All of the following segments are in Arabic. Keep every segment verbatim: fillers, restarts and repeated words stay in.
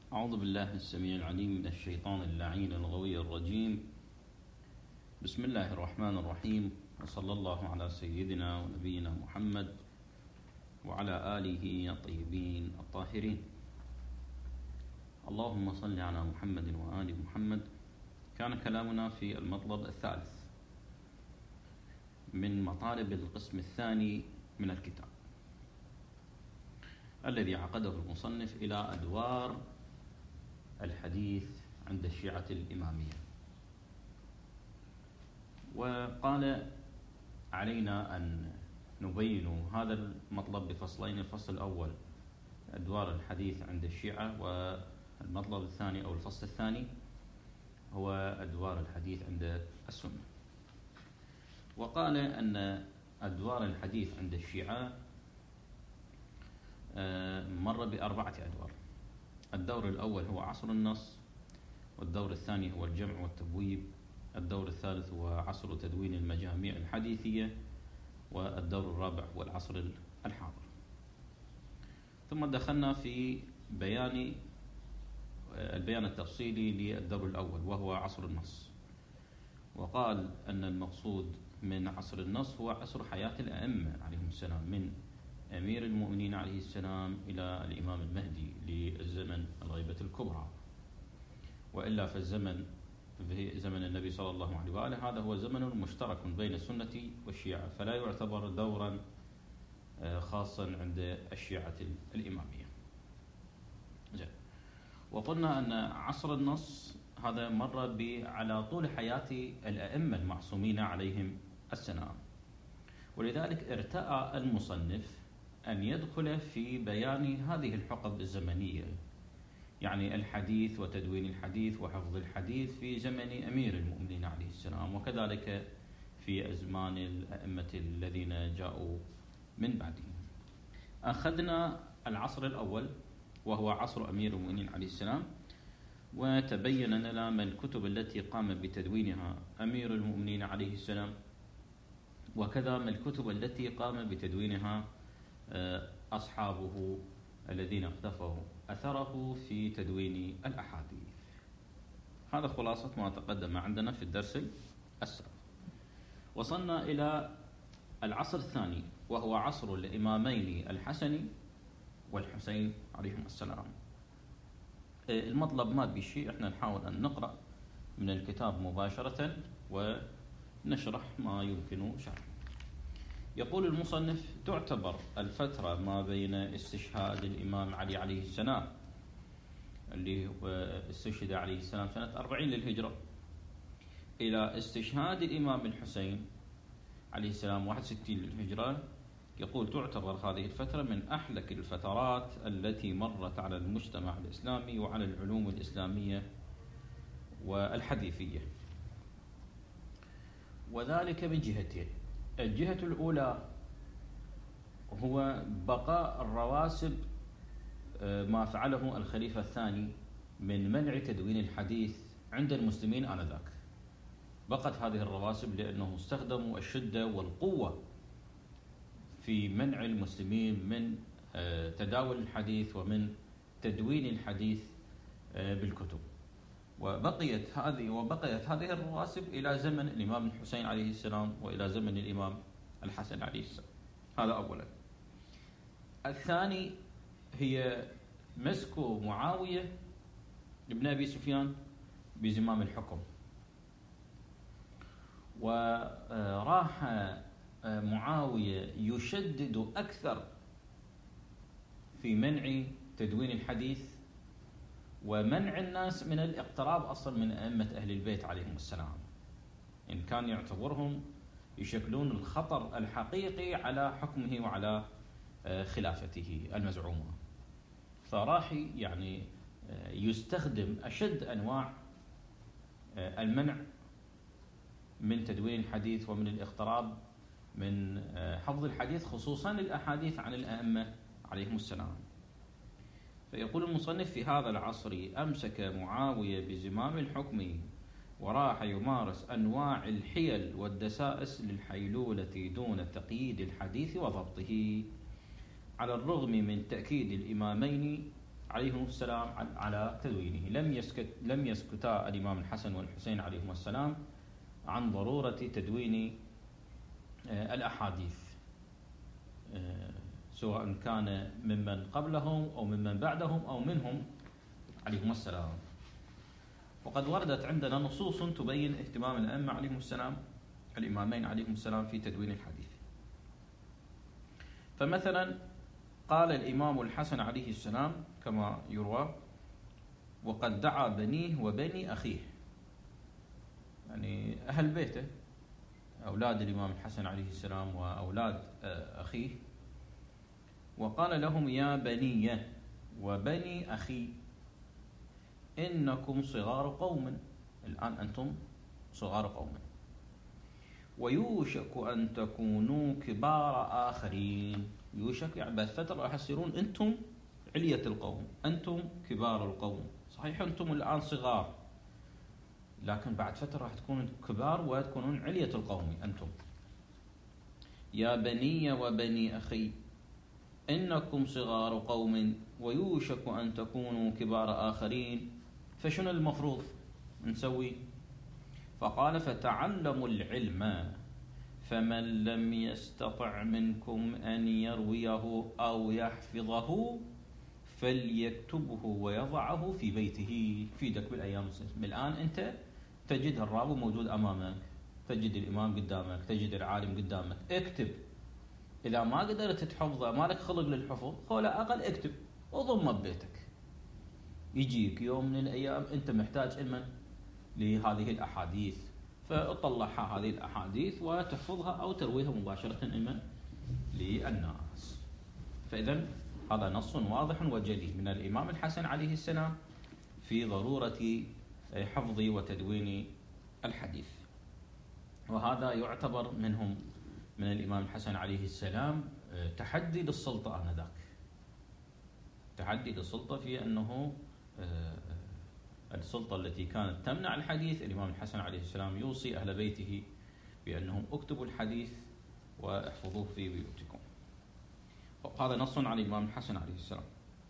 أعوذ بالله السميع العليم من الشيطان اللعين الغوي الرجيم. بسم الله الرحمن الرحيم، وصلى الله على سيدنا ونبينا محمد وعلى آله الطيبين الطاهرين. اللهم صل على محمد وآل محمد. كان كلامنا في المطلب الثالث من مطالب القسم الثاني من الكتاب الذي عقده المصنف إلى أدوار الحديث عند الشيعة الإمامية. وقال علينا أن نبين هذا المطلب بفصلين: الفصل الأول أدوار الحديث عند الشيعة، والمطلب الثاني أو الفصل الثاني هو أدوار الحديث عند السنة. وقال أن أدوار الحديث عند الشيعة مر بأربعة أدوار. الدور الأول هو عصر النص، والدور الثاني هو الجمع والتبويب، الدور الثالث هو عصر تدوين المجاميع الحديثية، والدور الرابع هو العصر الحاضر. ثم دخلنا في بيان البيان التفصيلي للدور الأول وهو عصر النص، وقال أن المقصود من عصر النص هو عصر حياة الأئمة عليهم السلام، من أمير المؤمنين عليه السلام إلى الإمام المهدي للزمن الغيبة الكبرى. وإلا فالزمن في زمن النبي صلى الله عليه وآله هذا هو زمن مشترك بين السنة والشيعة، فلا يعتبر دورا خاصا عند الشيعة الإمامية. جاء. وقلنا أن عصر النص هذا مر على طول حياة الأئمة المعصومين عليهم السلام، ولذلك ارتأى المصنف أن يدخل في بيان هذه الحقب الزمنية، يعني الحديث وتدوين الحديث وحفظ الحديث في زمن أمير المؤمنين عليه السلام، وكذلك في أزمان الأئمة الذين جاءوا من بعدهم. أخذنا العصر الأول وهو عصر أمير المؤمنين عليه السلام، وتبين لنا ما الكتب التي قام بتدوينها أمير المؤمنين عليه السلام، وكذا ما الكتب التي قام بتدوينها أصحابه الذين اقتفوا أثره في تدوين الأحاديث. هذا خلاصة ما تقدم عندنا في الدرس السابق. وصلنا إلى العصر الثاني وهو عصر الإمامين الحسن والحسين عليهم السلام. المطلب ما بشيء، احنا نحاول أن نقرأ من الكتاب مباشرة ونشرح ما يمكن شرحه. يقول المصنف: تعتبر الفترة ما بين استشهاد الإمام علي عليه السلام اللي استشهد عليه السلام سنة أربعين للهجرة إلى استشهاد الإمام الحسين عليه السلام واحد وستين للهجرة، يقول تعتبر هذه الفترة من أحلك الفترات التي مرت على المجتمع الإسلامي وعلى العلوم الإسلامية والحديثية، وذلك من جهتين. الجهة الأولى هو بقاء الرواسب ما فعله الخليفة الثاني من منع تدوين الحديث عند المسلمين آنذاك. بقت هذه الرواسب لأنه استخدموا الشدة والقوة في منع المسلمين من تداول الحديث ومن تدوين الحديث بالكتب. وبقيت هذه وبقيت هذه الرواسب إلى زمن الإمام الحسين عليه السلام وإلى زمن الإمام الحسن عليه السلام. هذا أولا. الثاني هي مسك معاوية بن أبي سفيان بزمام الحكم، وراح معاوية يشدد أكثر في منع تدوين الحديث ومنع الناس من الاقتراب أصلا من أئمة أهل البيت عليهم السلام، إن كان يعتبرهم يشكلون الخطر الحقيقي على حكمه وعلى خلافته المزعومة. فراح يعني يستخدم أشد أنواع المنع من تدوين الحديث ومن الاقتراب من حفظ الحديث، خصوصا الأحاديث عن الأئمة عليهم السلام. فيقول المصنف: في هذا العصر أمسك معاوية بزمام الحكم، وراح يمارس أنواع الحيل والدسائس للحيلولة دون تقييد الحديث وضبطه، على الرغم من تأكيد الإمامين عليهم السلام على تدوينه. لم يسكت لم يسكتا الإمام الحسن والحسين عليهم السلام عن ضرورة تدوين الأحاديث، سواء كان ممن قبلهم أو ممن بعدهم أو منهم عليهم السلام. وقد وردت عندنا نصوص تبين اهتمام الأئمة عليهم السلام الإمامين عليهم السلام في تدوين الحديث. فمثلا قال الإمام الحسن عليه السلام كما يروى: وقد دعا بنيه وبني أخيه، يعني أهل بيته، أولاد الإمام الحسن عليه السلام وأولاد أخيه، وقال لهم: يا بني وبني أخي إنكم صغار قوم، الآن أنتم صغار قوم، ويوشك أن تكونوا كبار آخرين. يوشك يعني بعد فترة راح تصيرون أنتم علية القوم، أنتم كبار القوم. صحيح أنتم الآن صغار، لكن بعد فترة راح تكونوا كبار وتكونون علية القوم أنتم. يا بني وبني أخي إنكم صغار قوم ويوشك أن تكونوا كبار آخرين. فشنو المفروض نسوي؟ فقال: فتعلموا العلم، فمن لم يستطع منكم أن يرويه أو يحفظه فليكتبه ويضعه في بيته. فيدك بالأيام السلسلة. الآن أنت تجد الراوي موجود أمامك، تجد الإمام قدامك، تجد العالم قدامك، اكتب. إذا ما قدرت تحفظه، ما لك خلق للحفظ، على الأقل اكتب وضمه ببيتك. يجيك يوم من الأيام أنت محتاج علما لهذه الأحاديث، فاطلعها هذه الأحاديث وتحفظها أو ترويها مباشرة علما للناس. فإذا هذا نص واضح وجلي من الإمام الحسن عليه السلام في ضرورة حفظ وتدوين الحديث. وهذا يعتبر منهم من الإمام الحسن عليه السلام تحدي للسلطة آنذاك، تحدي للسلطة في أنه السلطة التي كانت تمنع الحديث، الإمام الحسن عليه السلام يوصي أهل بيته بأنهم اكتبوا الحديث واحفظوه في بيوتكم. هذا نص عن الإمام الحسن عليه السلام.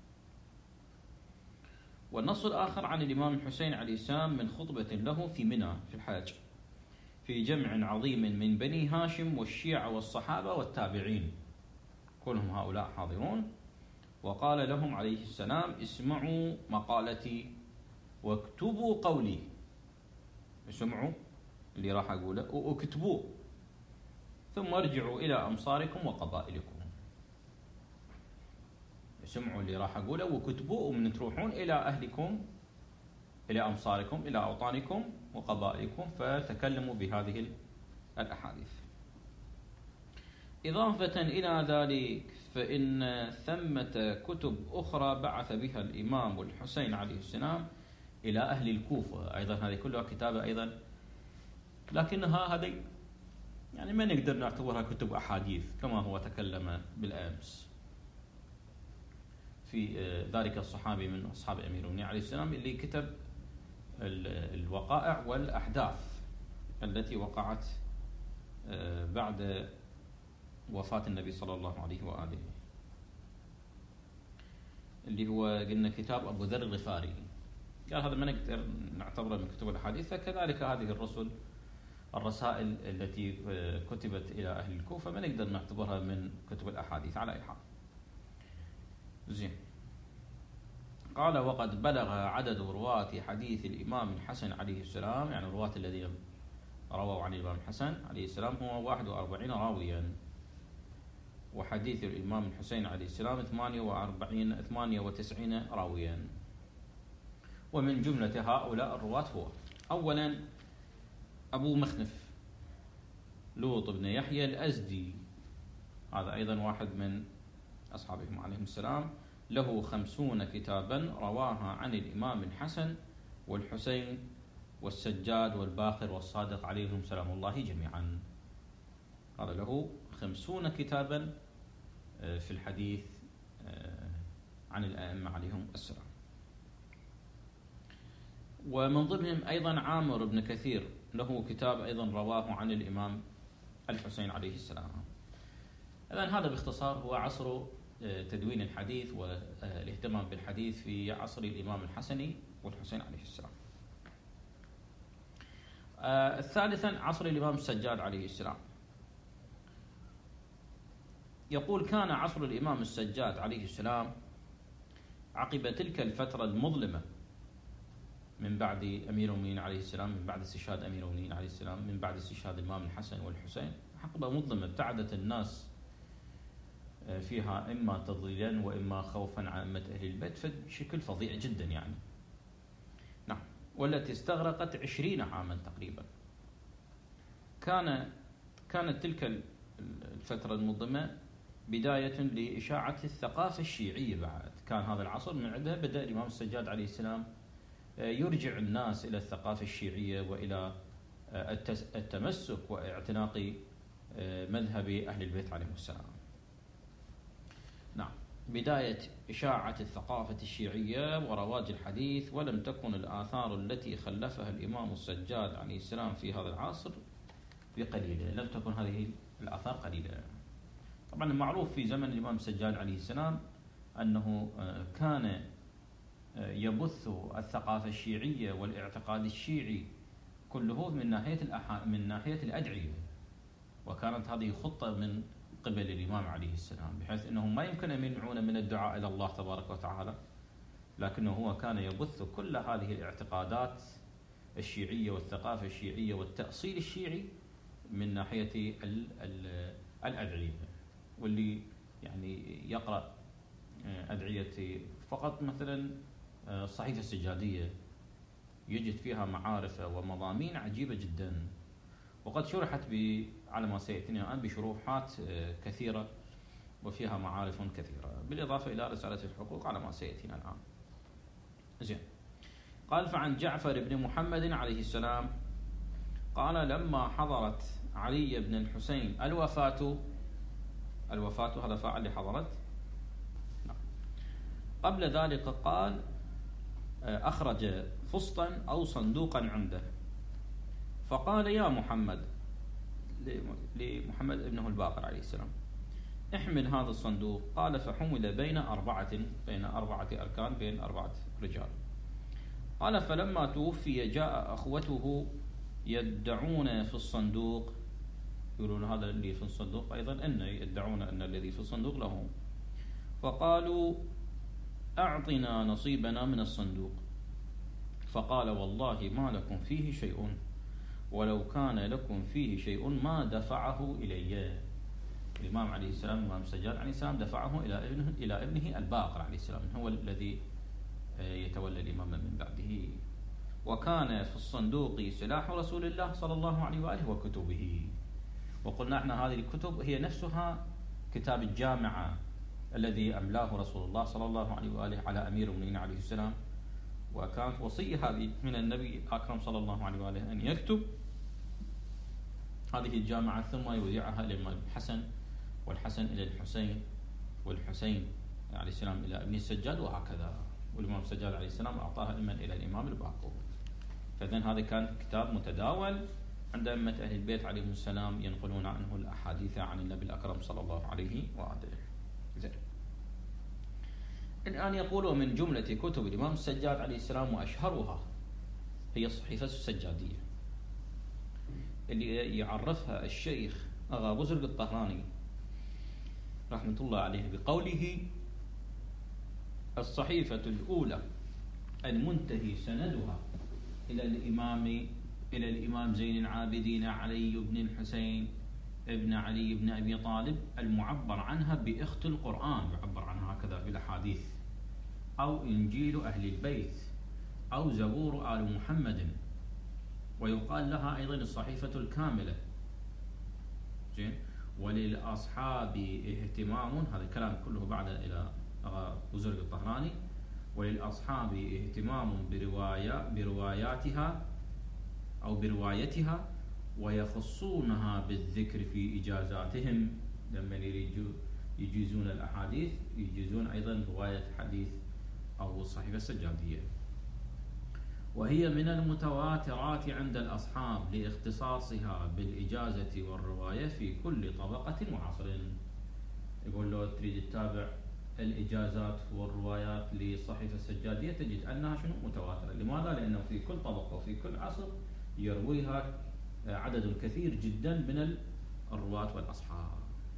والنص الآخر عن الإمام الحسين عليه السلام من خطبة له في منى في الحج في جمع عظيم من بني هاشم والشيعة والصحابة والتابعين، كلهم هؤلاء حاضرون. وقال لهم عليه السلام: اسمعوا مقالتي واكتبوا قولي. اسمعوا اللي راح أقوله واكتبوه، ثم ارجعوا إلى أمصاركم وقبائلكم. اسمعوا اللي راح أقوله وكتبوه، ومن تروحون إلى أهلكم، إلى أمصاركم، إلى أوطانكم وقبائلكم، فتكلموا بهذه الأحاديث. إضافة إلى ذلك فإن ثمة كتب أخرى بعث بها الإمام الحسين عليه السلام إلى أهل الكوفة، أيضا هذه كلها كتابة أيضا، لكنها هذه يعني ما نقدر نعتبرها كتب أحاديث كما هو تكلم بالأمس في ذلك الصحابي من أصحاب أمير المؤمنين عليه السلام اللي كتب الوقائع والأحداث التي وقعت بعد وفاة النبي صلى الله عليه وآله، اللي هو قلنا كتاب أبو ذر الغفاري. قال هذا ما نقدر نعتبره من كتب الحديث. فكذلك هذه الرسل الرسائل التي كتبت إلى أهل الكوفة ما نقدر نعتبرها من كتب الأحاديث على أي حال. زين. قال: وقد بلغ عدد رواة حديث الإمام الحسن عليه السلام، يعني الرواة الذين رووا عن الإمام الحسن عليه السلام هو واحد وأربعين راويا، وحديث الإمام الحسين عليه السلام ثمانية وأربعين ثمانية وتسعين راويا. ومن جملة هؤلاء الرواة هو أولا أبو مخنف لوط بن يحيى الأزدي، هذا أيضا واحد من أصحابهم عليهم السلام، له خمسون كتابا رواها عن الإمام الحسن والحسين والسجاد والباقر والصادق عليهم سلام الله جميعا. هذا له خمسون كتابا في الحديث عن الأئمة عليهم السلام. ومن ضمنهم أيضا عامر بن كثير، له كتاب أيضا رواه عن الإمام الحسين عليه السلام. إذن هذا باختصار هو عصر تدوين الحديث والاهتمام بالحديث في عصر الإمام الحسن والحسين عليه السلام. ثالثا عصر الإمام السجاد عليه السلام. يقول كان عصر الإمام السجاد عليه السلام عقب تلك الفترة المظلمة من بعد أمير المؤمنين عليه السلام، من بعد استشهاد أمير المؤمنين عليه السلام، من بعد استشهاد الإمام الحسن والحسين، حقبة مظلمة ابتعدت الناس فيها إما تضليلا وإما خوفا عن أمة أهل البيت بشكل فظيع جدا يعني. نعم. والتي استغرقت عشرين عاما تقريبا. كان كانت تلك الفترة المظلمة بداية لإشاعة الثقافة الشيعية. بعد كان هذا العصر من عندها بدأ الإمام السجاد عليه السلام يرجع الناس إلى الثقافة الشيعية وإلى التمسك واعتناق مذهب أهل البيت عليهم السلام. نعم. بداية إشاعة الثقافة الشيعية ورواج الحديث، ولم تكن الآثار التي خلفها الإمام السجاد عليه السلام في هذا العصر بقليلة، لم تكن هذه الآثار قليلة. طبعا معروف في زمن الإمام السجاد عليه السلام أنه كان يبث الثقافة الشيعية والاعتقاد الشيعي كله من ناحية الأح... من ناحية الأدعية، وكانت هذه خطة من قبل الإمام عليه السلام، بحيث أنهم ما يمكن أن يمنعون من الدعاء إلى الله تبارك وتعالى، لكنه هو كان يبث كل هذه الاعتقادات الشيعية والثقافة الشيعية والتأصيل الشيعي من ناحية ال... ال... الأدعية. واللي يعني يقرأ أدعية فقط مثلا الصحيفة السجادية يجد فيها معارف ومضامين عجيبة جدا، وقد شرحت ب على ما سيأتينا الآن بشروحات كثيرة وفيها معارف كثيرة، بالإضافة إلى رسالة الحقوق على ما سيأتينا الآن. زين. قال فعن جعفر بن محمد عليه السلام قال لما حضرت علي بن الحسين الوفاة، الوفاة هذا فاعل لحضرت، قبل ذلك قال أخرج فسطا أو صندوقا عنده، فقال يا محمد، لمحمد ابنه الباقر عليه السلام، احمل هذا الصندوق. قال فحمل بين أربعة بين أربعة أركان، بين أربعة رجال. قال فلما توفي جاء أخوته يدعون في الصندوق، يقولون هذا اللي في الصندوق أيضا أن يدعون أن الذي في الصندوق لهم، فقالوا أعطنا نصيبنا من الصندوق. فقال والله ما لكم فيه شيء، ولو كان لكم فيه شيء ما دفعه إلي. الإمام عليه السلام، الإمام السجاد عليه السلام دفعه إلى ابنه إلى ابنه الباقر عليه السلام، هو الذي يتولى الإمامة من بعده. وكان في الصندوق سلاح رسول الله صلى الله عليه وآله وكتبه. وقلنا احنا هذه الكتب هي نفسها كتاب الجامعة الذي أملاه رسول الله صلى الله عليه وآله على أمير المؤمنين عليه السلام، وكانت وصية هذه من النبي الأكرم صلى الله عليه وآله أن يكتب هذه الجامعة ثم يودعها إلى الإمام الحسن، والحسن إلى الحسين، والحسين عليه السلام إلى ابن السجاد، وهكذا. والإمام السجاد عليه السلام أعطاها إما إلى الإمام الباقر. فإذن هذا كان كتاب متداول عند أئمة أهل البيت عليهم السلام، ينقلون عنه الأحاديث عن النبي الأكرم صلى الله عليه وآله. زين. الآن يقولوا من جملة كتب الإمام السجاد عليه السلام وأشهرها هي الصحيفة السجادية، اللي يعرفها الشيخ أغا بزرق الطهراني رحمة الله عليه بقوله: الصحيفة الأولى المنتهي سندها إلى الإمام إلى الإمام زين العابدين علي بن الحسين ابن علي بن أبي طالب، المعبر عنها بإخت القرآن، يعبر عنها هكذا في الأحاديث، أو إنجيل أهل البيت، أو زبور آل محمد، ويقال لها أيضا الصحيفة الكاملة. زين. وللأصحاب اهتمام، هذا الكلام كله بعد إلى وزرق الطهراني، وللأصحاب اهتمام برواية برواياتها أو بروايتها، ويخصونها بالذكر في إجازاتهم، لما يجيزون الأحاديث يجيزون أيضا رواية حديث أو الصحيفة السجادية. وهي من المتواترات عند الأصحاب لاختصاصها بالإجازة والرواية في كل طبقة وعصر. يقول له تريد تتابع الإجازات والروايات لصحيفة السجادية تجد أنها شنو متواترة. لماذا؟ لأنه في كل طبقة وفي كل عصر يرويها عدد كثير جدا من الرواة والأصحاب.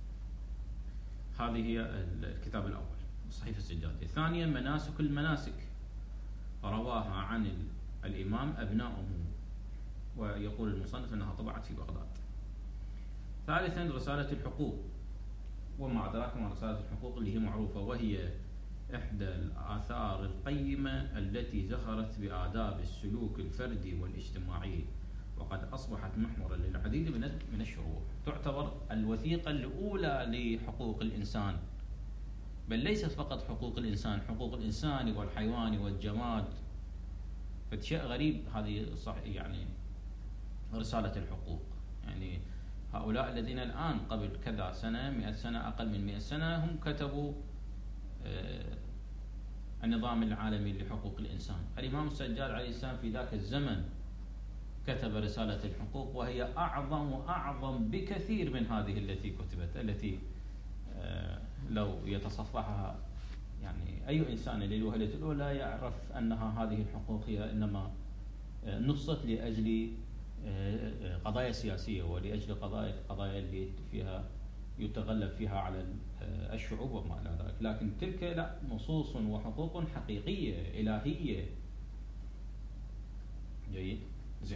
هذه هي الكتاب الأول الصحيفة السجادية. ثانيا مناسك المناسك، رواها عن الإمام أبناؤه، ويقول المصنف أنها طبعت في بغداد. ثالثا رسالة الحقوق، وما أدراك ما رسالة الحقوق اللي هي معروفة، وهي إحدى الآثار القيمة التي زخرت بآداب السلوك الفردي والاجتماعي، وقد أصبحت محورا للعديد من من الشروح. تعتبر الوثيقة الأولى لحقوق الإنسان، بل ليست فقط حقوق الإنسان، حقوق الإنسان والحيوان والجماد. فشيء غريب هذه صح يعني رسالة الحقوق. يعني هؤلاء الذين الآن قبل كذا سنة، مئة سنة، أقل من مئة سنة، هم كتبوا آه النظام العالمي لحقوق الإنسان. الإمام السجاد عليه السلام في ذاك الزمن كتب رسالة الحقوق، وهي أعظم وأعظم بكثير من هذه التي كتبت، التي آه لو يتصفحها يعني أي إنسان للوهلة الأولى يعرف أنها هذه الحقوق هي إنما آه نصت لأجل قضايا سياسية، ولأجل قضايا قضايا اللي فيها يتغلب فيها على الشعوب وما إلى ذلك. لكن تلك لا، نصوص وحقوق حقيقية إلهية. جيد، زين.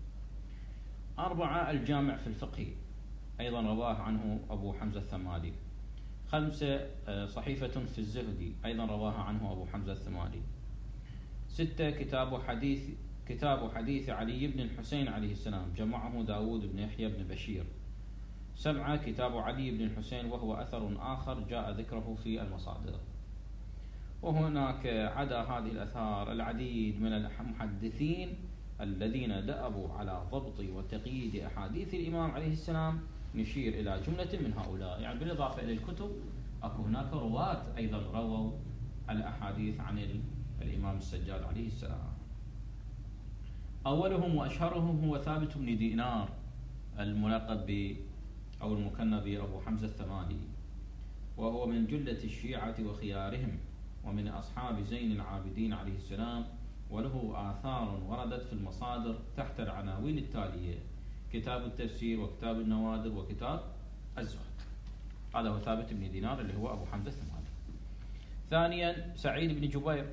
أربعة الجامع في الفقه، أيضا رواه عنه أبو حمزة الثمالي. خمسة صحيفة في الزهد، أيضا رواها عنه أبو حمزة الثمالي. ستة كتاب حديث كتاب حديث علي بن الحسين عليه السلام، جمعه داود بن يحيى بن بشير. سبعة كتاب علي بن الحسين، وهو أثر آخر جاء ذكره في المصادر. وهناك عدا هذه الأثار العديد من المحدثين الذين دأبوا على ضبط وتقييد أحاديث الإمام عليه السلام. نشير إلى جملة من هؤلاء، يعني بالإضافة إلى الكتب أكو هناك رواة أيضا رووا الأحاديث عن الإمام السجاد عليه السلام. أولهم وأشهرهم هو ثابت بن دينار الملقب ب أو المكنى بأبو حمزة الثمالي، وهو من جلة الشيعة وخيارهم، ومن أصحاب زين العابدين عليه السلام، وله آثار وردت في المصادر تحت العناوين التالية: كتاب التفسير، وكتاب النوادر، وكتاب الزهد. هذا هو ثابت بن دينار اللي هو أبو حمزة الثمالي. ثانيا سعيد بن جبير،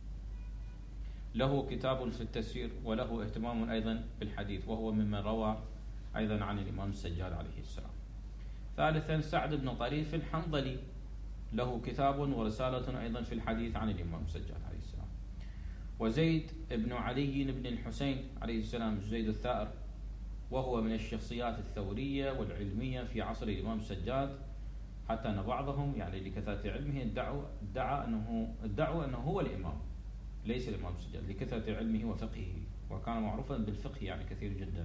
له كتاب في التفسير، وله اهتمام أيضا بالحديث، وهو ممن روى أيضا عن الإمام السجاد عليه السلام. ثالثا سعد بن طريف الحنظلي، له كتاب ورسالة أيضا في الحديث عن الإمام السجاد عليه السلام. وزيد بن علي بن الحسين عليه السلام، زيد الثائر، وهو من الشخصيات الثورية والعلمية في عصر الإمام السجاد، حتى أن بعضهم يعني لكثرة علمه ادعوا ادعى أنه ادعوا أنه هو الإمام، ليس الإمام السجاد، لكثرة علمه وفقهه، وكان معروفا بالفقه يعني كثير جدا.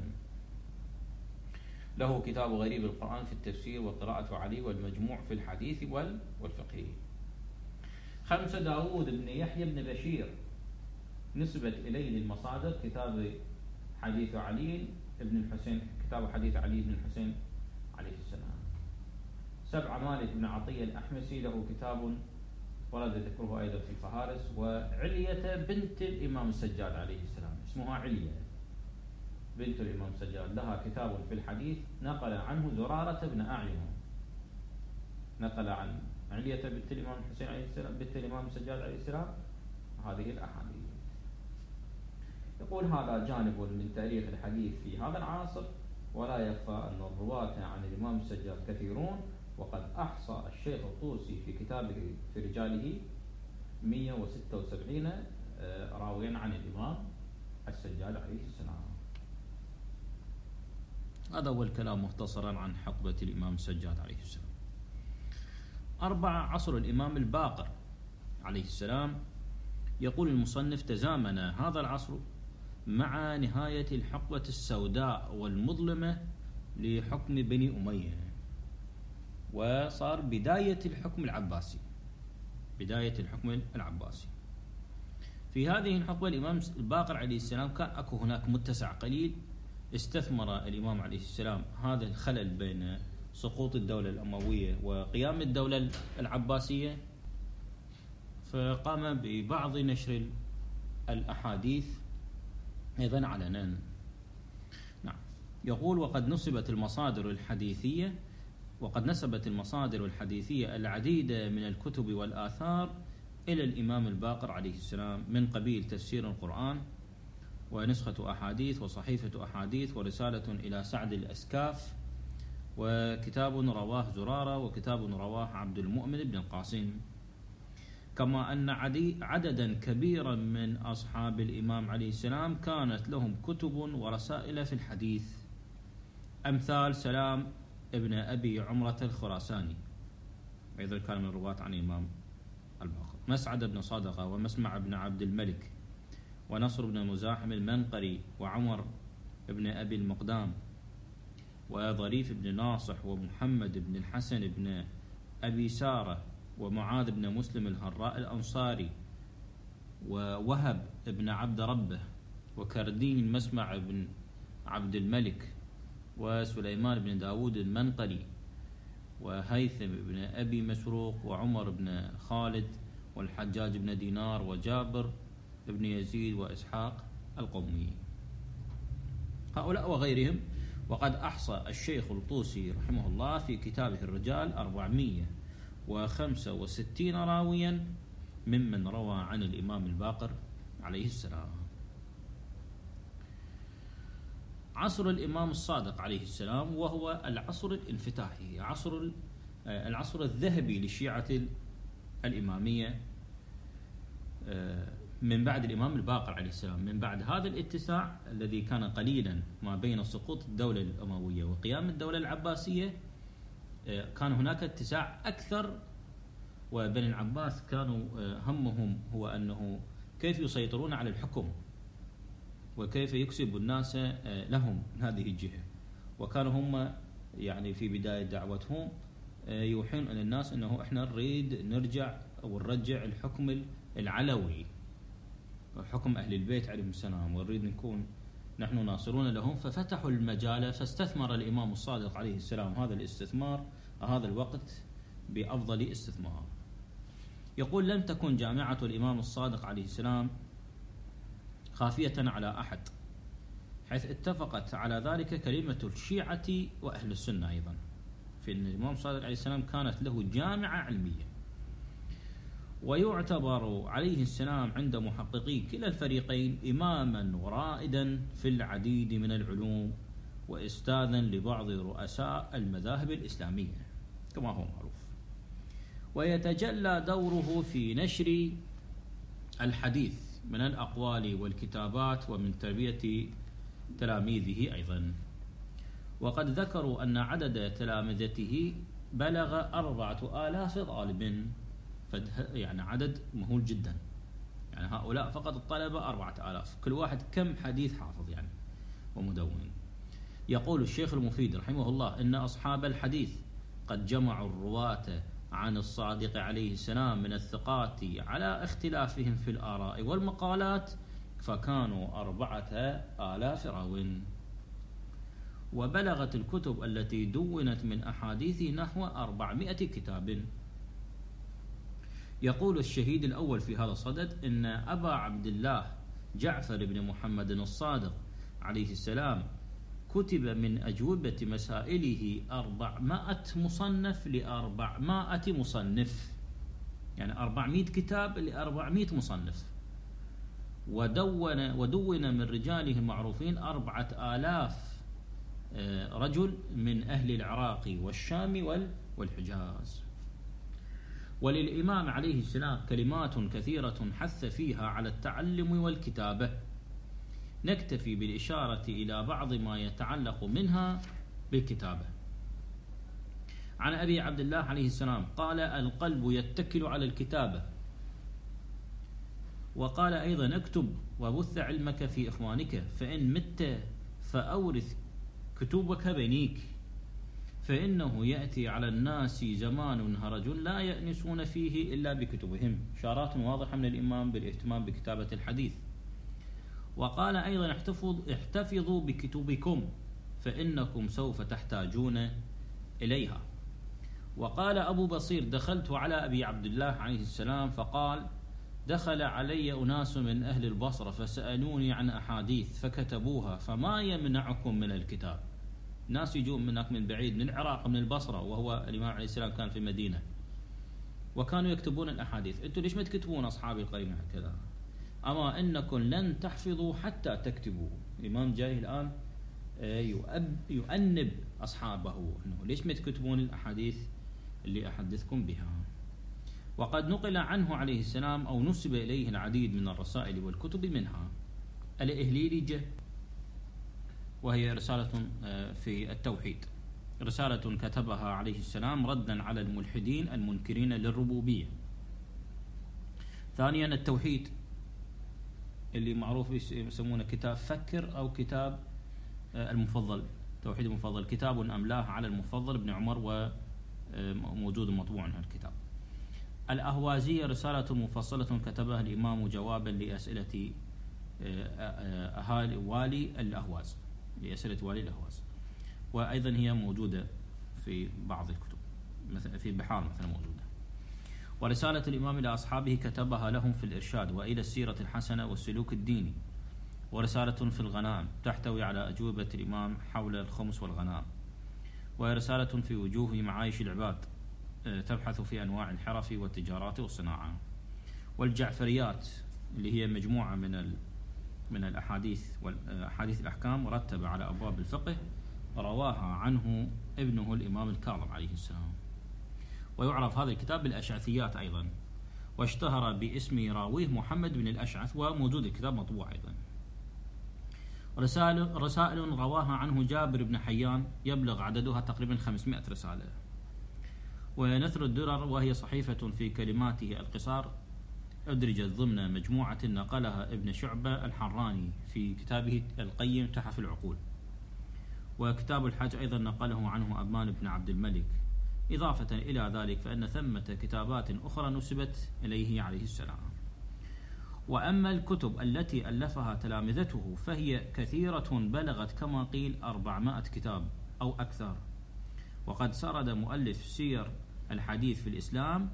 له كتاب غريب القرآن في التفسير، وقراءة علي، والمجموع في الحديث والفقه. خمسة داود بن يحيى بن بشير، نسبت إليه للمصادر كتاب حديث علي بن الحسين، كتاب حديث علي بن الحسين عليه السلام. سبعة مالك بن عطية الأحمسي، له كتاب ورد ذكره أيضا في الفهارس. وعلية بنت الإمام السجاد عليه السلام، اسمها علية بنت الإمام السجاد، لها كتاب في الحديث نقل عنه زرارة بن أعين، نقل عن علية بنت الإمام الحسين عليه السلام بنت الإمام السجاد عليه السلام هذه الأحاديث. يقول هذا جانب من تاريخ الحديث في هذا العصر، ولا يخفى أن الرواة عن الإمام السجاد كثيرون، وقد أحصى الشيخ الطوسي في كتابه في رجاله مئة وستة وسبعين راويا عن الإمام السجاد عليه السلام. هذا هو الكلام مختصرا عن حقبة الإمام السجاد عليه السلام. أربعة عصر الإمام الباقر عليه السلام. يقول المصنف: تزامن هذا العصر مع نهاية الحقبة السوداء والمظلمة لحكم بني أمية، وصار بداية الحكم العباسي بداية الحكم العباسي. في هذه الحقبة الإمام الباقر عليه السلام كان أكو هناك متسع قليل، استثمر الإمام عليه السلام هذا الخلل بين سقوط الدولة الأموية وقيام الدولة العباسية، فقام ببعض نشر الأحاديث أيضا علنا. نعم. يقول: وقد نسبت المصادر الحديثية وقد نسبت المصادر الحديثية العديد من الكتب والآثار إلى الإمام الباقر عليه السلام، من قبيل تفسير القرآن، ونسخة أحاديث، وصحيفة أحاديث، ورسالة إلى سعد الأسكاف، وكتاب رواه زرارة، وكتاب رواه عبد المؤمن بن القاسم. كما أن عددا كبيرا من أصحاب الإمام عليه السلام كانت لهم كتب ورسائل في الحديث، أمثال سلام ابن أبي عمرة الخراساني، أيضا كان من الرواة عن الإمام الباقر، مسعد بن صدقة، ومسمع بن عبد الملك، ونصر بن مزاحم المنقري، وعمر بن أبي المقدام، وظريف بن ناصح، ومحمد بن الحسن بن أبي سارة، ومعاذ بن مسلم الهراء الأنصاري، ووهب بن عبد ربه، وكردين مسمع بن عبد الملك، وسليمان بن داود المنقري، وهيثم بن أبي مسروق، وعمر بن خالد، والحجاج بن دينار، وجابر بن يزيد، وإسحاق القومي، هؤلاء وغيرهم. وقد أحصى الشيخ الطوسي رحمه الله في كتابه الرجال أربعمائة وخمسة وستين راويا ممن روى عن الإمام الباقر عليه السلام. عصر الإمام الصادق عليه السلام، وهو العصر الانفتاحي، عصر العصر الذهبي للشيعة الإمامية من بعد الإمام الباقر عليه السلام. من بعد هذا الاتساع الذي كان قليلا ما بين سقوط الدولة الأموية وقيام الدولة العباسية، كان هناك اتساع أكثر، وبني العباس كانوا همهم هو أنه كيف يسيطرون على الحكم، وكيف يكسب الناس لهم هذه الجهة. وكانوا هم يعني في بداية دعوتهم يوحون إلى الناس أنه إحنا نريد نرجع أو نرجع الحكم العلوي، حكم أهل البيت عليهم السلام، ونريد نكون نحن ناصرون لهم. ففتحوا المجال، فاستثمر الإمام الصادق عليه السلام هذا الاستثمار هذا الوقت بأفضل استثمار. يقول: لم تكن جامعة الإمام الصادق عليه السلام خافية على أحد، حيث اتفقت على ذلك كلمة الشيعة وأهل السنة أيضا، في أن الإمام الصادق عليه السلام كانت له جامعة علمية. ويعتبر عليه السلام عند محققي كلا الفريقين إماما ورائدا في العديد من العلوم، وإستاذا لبعض رؤساء المذاهب الإسلامية كما هو معروف. ويتجلى دوره في نشر الحديث من الأقوال والكتابات، ومن تربية تلاميذه أيضا. وقد ذكروا أن عدد تلامذته بلغ أربعة آلاف طالب، يعني عدد مهول جدا. يعني هؤلاء فقط الطلبة أربعة آلاف، كل واحد كم حديث حافظ يعني ومدون. يقول الشيخ المفيد رحمه الله: إن أصحاب الحديث قد جمعوا الرواة عن الصادق عليه السلام من الثقات على اختلافهم في الآراء والمقالات، فكانوا أربعة آلاف راو. وبلغت الكتب التي دونت من أحاديثه نحو أربعمائة كتاب. يقول الشهيد الأول في هذا الصدد: إن أبا عبد الله جعفر بن محمد الصادق عليه السلام كتب من أجوبة مسائله أربعمائة مصنف لأربعمائة مصنف، يعني أربعمائة كتاب لأربعمائة مصنف. ودون ودون من رجاله المعروفين أربعة آلاف رجل من أهل العراق والشام والحجاز. وللإمام عليه السلام كلمات كثيرة حث فيها على التعلم والكتابة، نكتفي بالإشارة إلى بعض ما يتعلق منها بالكتابة. عن أبي عبد الله عليه السلام قال: القلب يتكل على الكتابة. وقال أيضا: اكتب وبث علمك في إخوانك، فإن مت فأورث كتبك بنيك، فإنه يأتي على الناس زمان هرج لا يأنسون فيه إلا بكتبهم. إشارات واضحة من الإمام بالاهتمام بكتابة الحديث. وقال أيضا: احتفظوا بكتبكم فإنكم سوف تحتاجون إليها. وقال أبو بصير: دخلت على أبي عبد الله عليه السلام فقال: دخل علي أناس من أهل البصرة فسألوني عن أحاديث فكتبوها، فما يمنعكم من الكتاب. ناس يجون منك من بعيد، من العراق، من البصرة، وهو الإمام عليه السلام كان في المدينة، وكانوا يكتبون الأحاديث. أنتم ليش ما تكتبون أصحابي القرين هكذا؟ أما إنكم لن تحفظوا حتى تكتبوا. الإمام جاي الآن يؤنب أصحابه أنه ليش ما تكتبون الأحاديث اللي أحدثكم بها. وقد نقل عنه عليه السلام أو نسب إليه العديد من الرسائل والكتب، منها الإهليلية، وهي رسالة في التوحيد، رسالة كتبها عليه السلام ردا على الملحدين المنكرين للربوبية. ثانيا التوحيد اللي معروف يسمونه كتاب فكر أو كتاب المفضل، توحيد المفضل، كتاب أملاه على المفضل بن عمر، وموجود مطبوع عنه الكتاب. الأهوازية رسالة مفصلة كتبها الإمام جوابا لأسئلة أهالي والي الأهواز، لأسئلة والي الأهواز، وأيضا هي موجودة في بعض الكتب، مثلا في بحار مثلا موجودة. ورسالة الإمام إلى أصحابه كتبها لهم في الإرشاد وإلى السيرة الحسنة والسلوك الديني. ورسالة في الغنائم تحتوي على أجوبة الإمام حول الخمس والغنائم. ورسالة في وجوه معايش العباد تبحث في أنواع الحرف والتجارات والصناعة. والجعفريات اللي هي مجموعة من من الأحاديث والأحاديث الأحكام مرتبة على أبواب الفقه، رواها عنه ابنه الإمام الكاظم عليه السلام. ويعرف هذا الكتاب بالأشعثيات أيضا، واشتهر باسم راويه محمد بن الأشعث، وموجود الكتاب مطبوع أيضا. رسائل رسائل رواها عنه جابر بن حيان يبلغ عددها تقريبا خمسمائة رسالة. ونثر الدرر، وهي صحيفة في كلماته القصار أدرجت ضمن مجموعة نقلها ابن شعبة الحراني في كتابه القيم تحف العقول. وكتاب الحج أيضا نقله عنه أبان بن عبد الملك. إضافة إلى ذلك فإن ثمة كتابات أخرى نسبت إليه عليه السلام. وأما الكتب التي ألفها تلامذته فهي كثيرة، بلغت كما قيل أربعمائة كتاب أو أكثر. وقد سرد مؤلف سير الحديث في الإسلام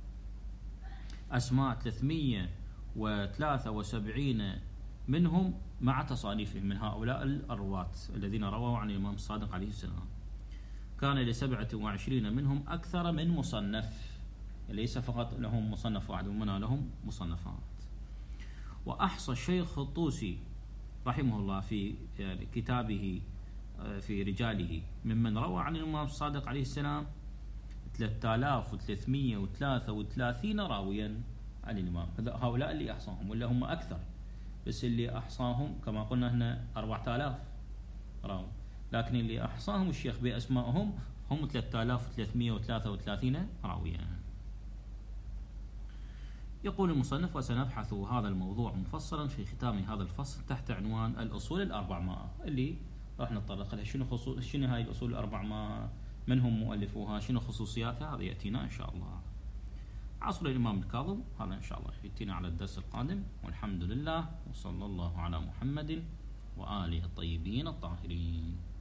أسماء ثلاثمائة وثلاثة وسبعين منهم مع تصانيفهم من هؤلاء الرواة الذين رووا عن الإمام الصادق عليه السلام. كان لسبعة وعشرين منهم أكثر من مصنف، ليس فقط لهم مصنف واحد، ومنها لهم مصنفات. وأحصى الشيخ الطوسي رحمه الله في كتابه في رجاله ممن روى عن الإمام الصادق عليه السلام ثلاثة آلاف وثلاثمائة وثلاثة وثلاثين راويا عن الإمام. هؤلاء اللي أحصاهم، ولا هم أكثر، بس اللي أحصاهم كما قلنا هنا أربعة آلاف راوي، لكن اللي أحصاهم الشيخ بأسمائهم هم ثلاثة آلاف وثلاثمائة وثلاثة وثلاثين راويا. يقول المصنف: وسنبحث هذا الموضوع مفصلا في ختام هذا الفصل تحت عنوان الأصول الأربعمائة، اللي راح نتطرق لها. شنو خصوص شنو هاي الأصول الأربعمائة؟ من هم مؤلفوها؟ شنو خصوصياتها؟ هذا يأتينا إن شاء الله. عصر الإمام الكاظم هذا إن شاء الله يأتينا على الدرس القادم، والحمد لله، وصلى الله على محمد وآله الطيبين الطاهرين.